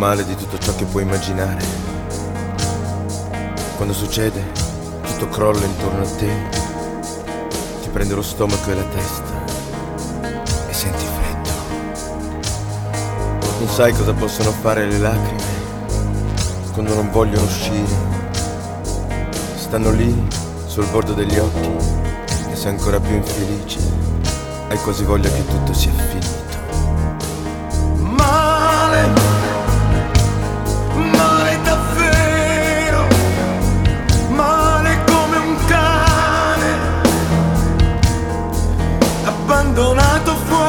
male di tutto ciò che puoi immaginare. Quando succede, tutto crolla intorno a te, ti prende lo stomaco e la testa e senti freddo. Non sai cosa possono fare le lacrime quando non vogliono uscire. Stanno lì sul bordo degli occhi e sei ancora più infelice. Hai quasi voglia che tutto sia finito. Male, male davvero, male come un cane abbandonato